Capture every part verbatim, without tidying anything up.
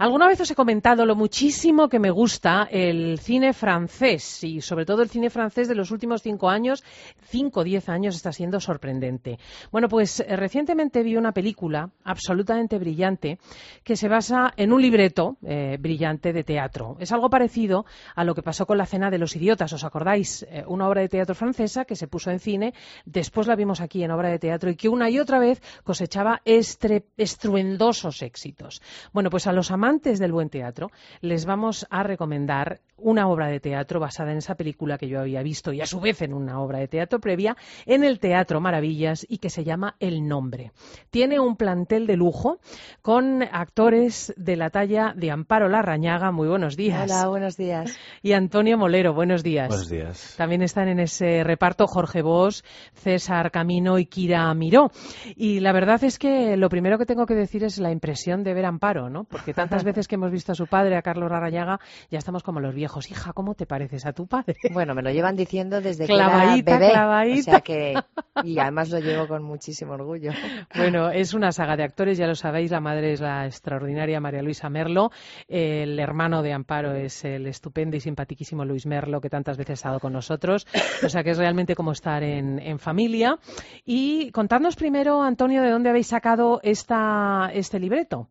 Alguna vez os he comentado lo muchísimo que me gusta el cine francés y sobre todo el cine francés de los últimos cinco años, cinco o diez años está siendo sorprendente. Bueno, pues eh, recientemente vi una película absolutamente brillante que se basa en un libreto eh, brillante de teatro. Es algo parecido a lo que pasó con La Cena de los Idiotas, ¿os acordáis? Eh, una obra de teatro francesa que se puso en cine, después la vimos aquí en obra de teatro y que una y otra vez cosechaba estre- estruendosos éxitos. Bueno, pues a los amantes del buen teatro les vamos a recomendar una obra de teatro basada en esa película que yo había visto y a su vez en una obra de teatro previa en el Teatro Maravillas y que se llama El Nombre. Tiene un plantel de lujo con actores de la talla de Amparo Larrañaga, muy buenos días. Hola, buenos días. Y Antonio Molero, buenos días. Buenos días. También están en ese reparto Jorge Bosch, César Camino y Kira Miró. Y la verdad es que lo primero que tengo que decir es la impresión de ver a Amparo, ¿no? Porque tantas veces que hemos visto a su padre, a Carlos Larrañaga, ya estamos como los viejos. Hija, ¿cómo te pareces a tu padre? Bueno, me lo llevan diciendo desde clavadita, que era bebé. Clavadita. O sea que... Y además lo llevo con muchísimo orgullo. Bueno, es una saga de actores, ya lo sabéis. La madre es la extraordinaria María Luisa Merlo. El hermano de Amparo es el estupendo y simpaticísimo Luis Merlo, que tantas veces ha estado con nosotros. O sea que es realmente como estar en, en familia. Y contadnos primero, Antonio, de dónde habéis sacado esta, este libreto.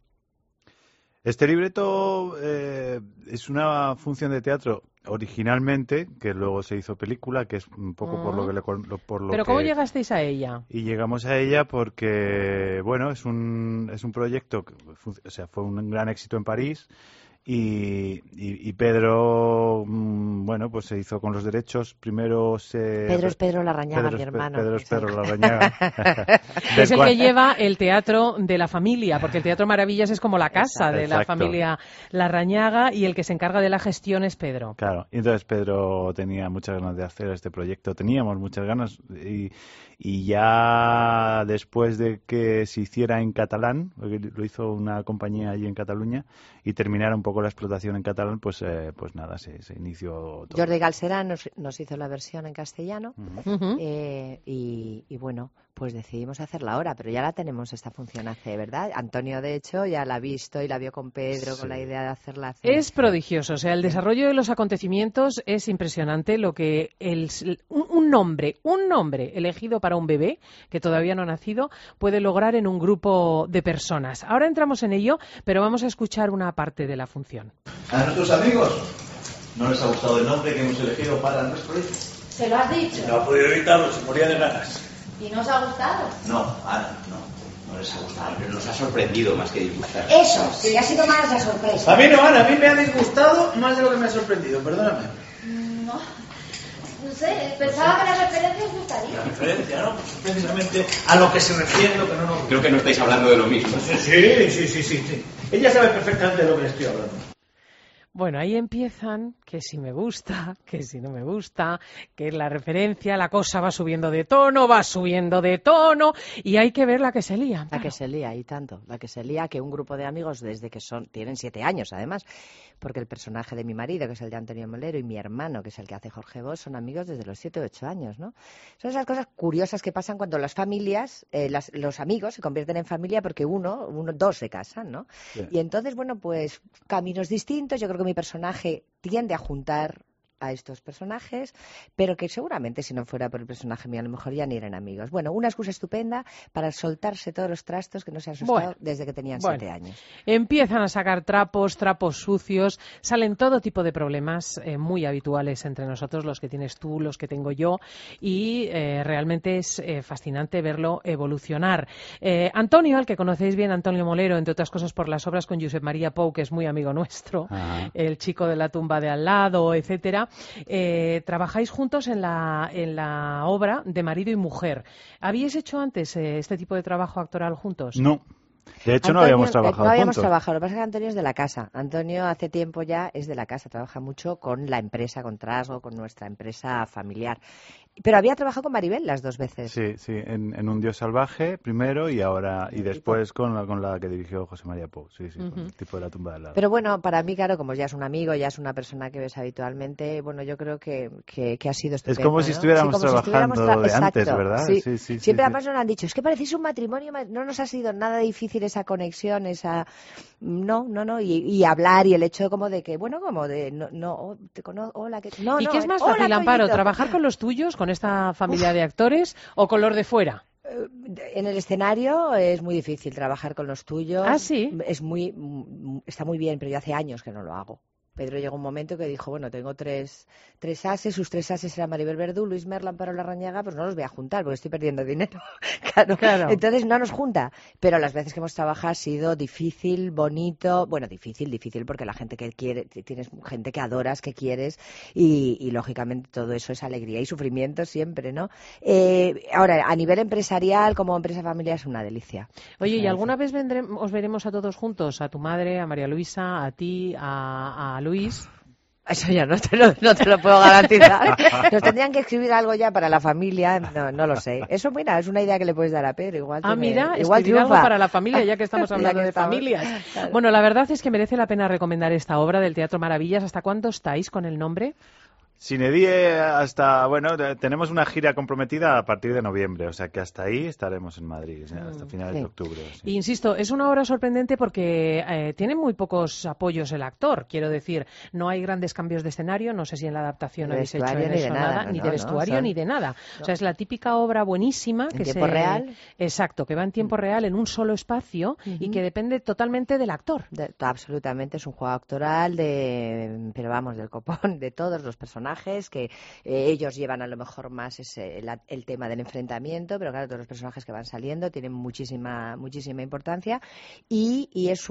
Este libreto eh, es una función de teatro originalmente, que luego se hizo película, que es un poco uh-huh. por lo que le, por lo ¿Pero que... cómo llegasteis a ella? Y llegamos a ella porque, bueno, es un, es un proyecto, que, o sea, fue un gran éxito en París. Y, y, y Pedro, mmm, bueno, pues se hizo con los derechos. Primero se... Pedro es Pedro Larrañaga, Pedro mi hermano. Pedro es Pedro Larrañaga. Es el cual... que lleva el teatro de la familia, porque el Teatro Maravillas es como la casa Exacto. de la familia Larrañaga y el que se encarga de la gestión es Pedro. Claro, y entonces Pedro tenía muchas ganas de hacer este proyecto, teníamos muchas ganas y, y ya después de que se hiciera en catalán, lo hizo una compañía allí en Cataluña y terminara un poco la explotación en catalán, pues eh, pues nada, se, se inició todo. Jordi Galcerán nos, nos hizo la versión en castellano uh-huh. eh, y, y bueno, pues decidimos hacerla ahora, pero ya la tenemos esta función hace, ¿verdad? Antonio, de hecho, ya la ha visto y la vio con Pedro, sí. con la idea de hacerla hace... Es prodigioso, o sea, el desarrollo de los acontecimientos es impresionante, lo que el, un, un nombre, un nombre elegido para un bebé que todavía no ha nacido puede lograr en un grupo de personas. Ahora entramos en ello, pero vamos a escuchar una parte de la función. A nuestros amigos no les ha gustado el nombre que hemos elegido para nuestro hijo. ¿Se lo has dicho? No ha podido evitarlo, se moría de ganas. ¿Y no os ha gustado? No, Ana, no. No les ha gustado, pero nos ha sorprendido más que disgustar. Eso, que ha sido más la sorpresa. A mí no, Ana, a mí me ha disgustado más de lo que me ha sorprendido, perdóname. No, no sé, pensaba que la referencia os gustaría. La referencia, ¿no? Pues precisamente a lo que se refiere, lo que no nos... Creo que no estáis hablando de lo mismo. Sí, sí, sí, sí, sí, sí. Ella sabe perfectamente de lo que le estoy hablando. Bueno, ahí empiezan, que si me gusta, que si no me gusta, que es la referencia, la cosa va subiendo de tono, va subiendo de tono, y hay que ver la que se lía. La que se lía, y tanto, la que se lía, que un grupo de amigos desde que son, tienen siete años además, porque el personaje de mi marido, que es el de Antonio Molero, y mi hermano, que es el que hace Jorge Bosch, son amigos desde los siete o ocho años, ¿no? Son esas cosas curiosas que pasan cuando las familias, eh, las, los amigos se convierten en familia porque uno, uno dos se casan, ¿no? Sí. Y entonces, bueno, pues caminos distintos, yo creo que mi personaje tiende a juntar a estos personajes, pero que seguramente si no fuera por el personaje mío a lo mejor ya ni eran amigos. Bueno, una excusa estupenda para soltarse todos los trastos que no se han soltado bueno, desde que tenían bueno. siete años. Empiezan a sacar trapos, trapos sucios, salen todo tipo de problemas eh, muy habituales entre nosotros, los que tienes tú, los que tengo yo, y eh, realmente es eh, fascinante verlo evolucionar. Eh, Antonio, al que conocéis bien, Antonio Molero, entre otras cosas por las obras con Josep María Pou, que es muy amigo nuestro, Ajá. El chico de la tumba de al lado, etcétera. Eh, trabajáis juntos en la, en la obra de marido y mujer. ¿Habíais hecho antes eh, este tipo de trabajo actoral juntos? No. De hecho, Antonio, no habíamos trabajado No habíamos juntos. trabajado. Lo que pasa es que Antonio es de la casa. Antonio hace tiempo ya es de la casa. Trabaja mucho con la empresa, con Trasgo, con nuestra empresa familiar. Pero había trabajado con Maribel las dos veces. Sí, sí, en, en Un Dios salvaje primero y ahora y después con la, con la que dirigió José María Pou, sí, sí, uh-huh. con el tipo de la tumba del lado. Pero bueno, para mí, claro, como ya es un amigo, ya es una persona que ves habitualmente, bueno, yo creo que, que, que ha sido estupendo. Es como si estuviéramos sí, como trabajando si estuviéramos tra- de antes, Exacto, ¿verdad? Sí, sí, sí. Siempre sí, además sí. nos han dicho, es que parecéis un matrimonio, no nos ha sido nada difícil esa conexión, esa... No, no, no, y, y hablar y el hecho como de que, bueno, como de, no, no te conozco, hola, que... No, ¿Y no, qué es más hola, fácil, Amparo, Toñito. trabajar con los tuyos, con esta familia Uf. de actores, o con los de fuera? En el escenario es muy difícil trabajar con los tuyos. ¿Ah, sí? Es muy, está muy bien, pero yo hace años que no lo hago. Pedro llegó un momento que dijo, bueno, tengo tres, tres ases, sus tres ases eran Maribel Verdú, Luis Merla, Amparo Larrañaga, pues no los voy a juntar porque estoy perdiendo dinero. claro. claro. Entonces no nos junta. Pero las veces que hemos trabajado ha sido difícil, bonito, bueno, difícil, difícil porque la gente que quiere, tienes gente que adoras, que quieres y, y lógicamente todo eso es alegría y sufrimiento siempre, ¿no? Eh, ahora, a nivel empresarial, como empresa familiar es una delicia. Oye, ¿y alguna vez vendré, os veremos a todos juntos? A tu madre, a María Luisa, a ti, a, a Luis. Eso ya no te lo, no te lo puedo garantizar. Nos tendrían que escribir algo ya para la familia, no, no lo sé. Eso, mira, es una idea que le puedes dar a Pedro. Igual ah, me, mira, igual escribir triunfa. algo para la familia, ya que estamos hablando que de estamos... familias. Claro. Bueno, la verdad es que merece la pena recomendar esta obra del Teatro Maravillas. ¿Hasta cuándo estáis con el nombre? Cinedie hasta, bueno, tenemos una gira comprometida a partir de noviembre, o sea que hasta ahí estaremos en Madrid, hasta finales sí. de octubre. Sí. Insisto, es una obra sorprendente porque eh, tiene muy pocos apoyos el actor, quiero decir, no hay grandes cambios de escenario, no sé si en la adaptación de habéis hecho en eso nada, nada, no, ni no, de vestuario no, son... ni de nada. No. O sea, es la típica obra buenísima ¿En que tiempo se... real? Exacto, que va en tiempo real, en un solo espacio uh-huh. y que depende totalmente del actor. De, absolutamente, es un juego actoral, de, pero vamos, del copón, de todos los personajes que Eh, ellos llevan a lo mejor más ese, el, el tema del enfrentamiento, pero claro, todos los personajes que van saliendo tienen muchísima muchísima importancia y, y es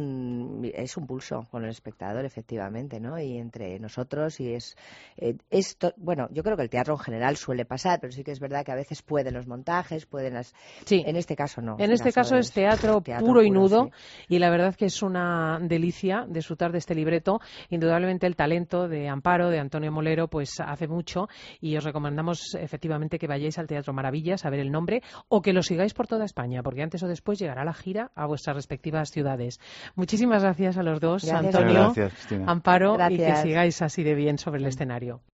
un es un pulso con el espectador, efectivamente, ¿no? Y entre nosotros y es eh, esto, bueno, yo creo que el teatro en general suele pasar, pero sí que es verdad que a veces pueden los montajes, pueden las... Sí. En este caso no. En este caso es teatro, teatro puro, puro y nudo sí. Y la verdad que es una delicia disfrutar de este libreto. Indudablemente el talento de Amparo, de Antonio Molero, pues hace mucho y os recomendamos efectivamente que vayáis al Teatro Maravillas a ver el nombre o que lo sigáis por toda España porque antes o después llegará la gira a vuestras respectivas ciudades. Muchísimas gracias a los dos, gracias. Antonio, gracias, Amparo, gracias. Y que sigáis así de bien sobre el escenario.